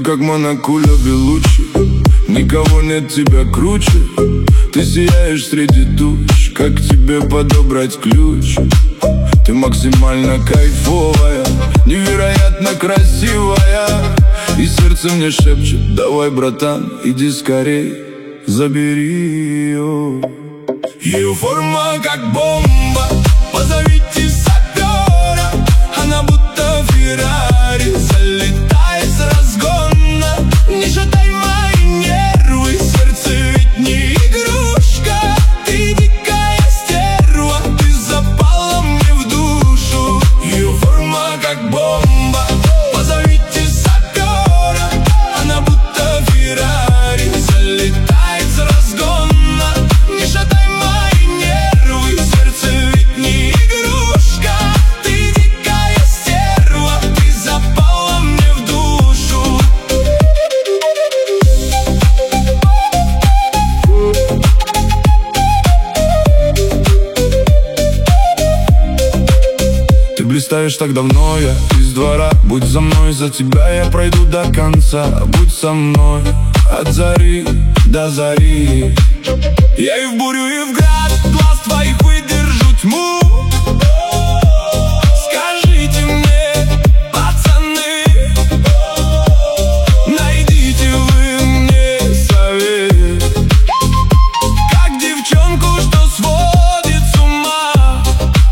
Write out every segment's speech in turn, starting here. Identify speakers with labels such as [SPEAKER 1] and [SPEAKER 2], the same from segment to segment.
[SPEAKER 1] как Монакуля Белуччи, никого нет тебя круче. Ты сияешь среди туч, как тебе подобрать ключ? Ты максимально кайфовая, невероятно красивая, и сердце мне шепчет: давай, братан, иди скорей, забери ее. Ее форма как бомба, позовите сапера. Она будто Феррари, залетает с разгона. Не шатай мои нервы, сердце ведь не игрушка. Ты дикая стерва, ты запала мне в душу. Ее форма как бомба, позовите сапера. Она будто Феррари, залетает с разгона. Не шатай мои нервы, сердце ведь не игрушка. Ты дикая стерва, ты запала мне в душу. Ты блистаешь так давно, я из двора. Будь за мной, за тебя я пройду до конца. Будь со мной от зари до зари. Я и в бурю, и в град глаз твоих выдержу тьму. Скажите мне, пацаны, найдите вы мне совет, как девчонку, что сводит с ума,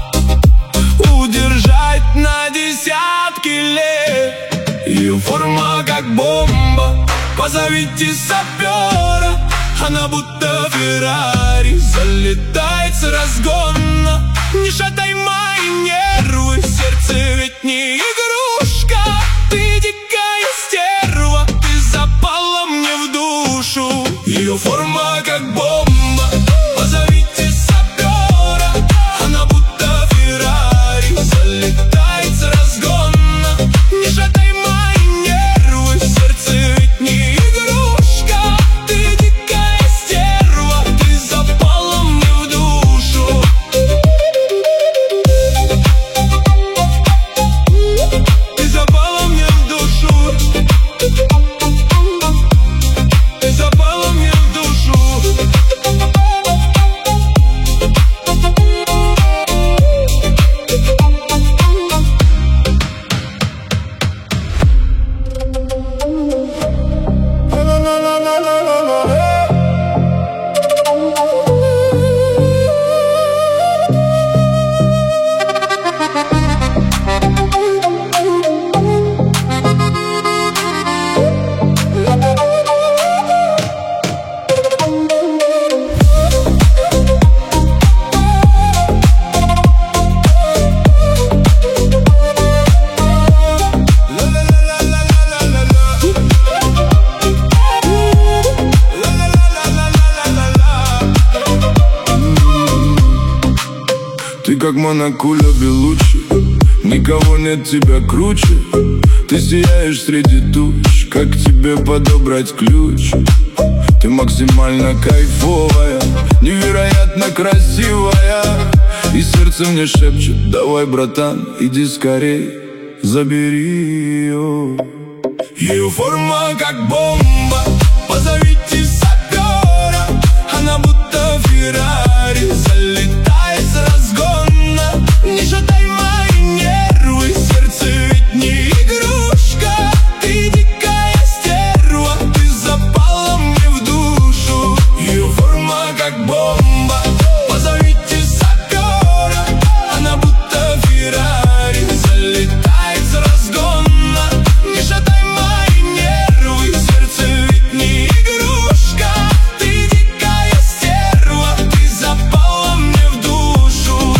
[SPEAKER 1] удержать на десятки лет. Ее форма как бомба, позовите сапера. Она будто Феррари, залетает с разгона. Не шатай мои нервы, сердце ведь не игрушка. Ты дикая стерва, ты запала мне в душу. Ее форма как бомба, позовите сапера. Она будто Феррари, залетает с разгона. Не шатай мои нервы, сердце ведь не игрушка. Ты дикая стерва, ты запала мне в душу. Ты запала мне в душу. Ты запала мне в душу. Ты как Монакуля Белуччи, никого нет тебя круче. Ты сияешь среди туч, как тебе подобрать ключ? Ты максимально кайфовая, невероятно красивая, и сердце мне шепчет: давай, братан, иди скорей, забери ее. Ее форма как бомба, позовите сапера. Она будто Феррари, залетает с разгона. Не шатай мои нервы, сердце ведь не игрушка. Ты дикая стерва, ты запала мне в душу. Ее форма как бомба, позовите сапера. Она будто Феррари, залетает с разгона. Не шатай мои нервы, сердце ведь не игрушка. Ты дикая стерва, ты запала мне в душу.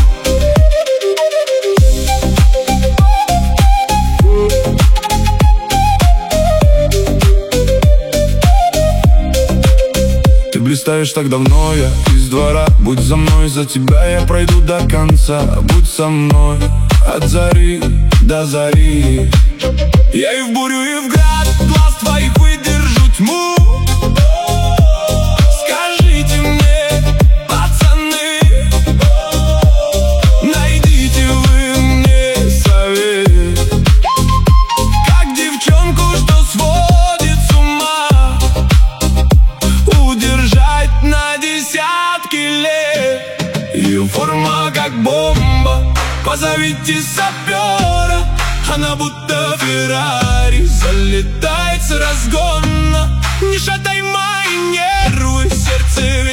[SPEAKER 1] Ты блистаешь так давно, я из двора. Будь за мной, за тебя я пройду до конца. Будь со мной от зари до зари. Я и в бурю, и в град глаз твоих выдержу тьму. Скажите мне, пацаны, найдите вы мне совет, как девчонку, что сводит Позовите сапера, она будто Феррари залетает с разгона. Не шатай мои нервы, сердце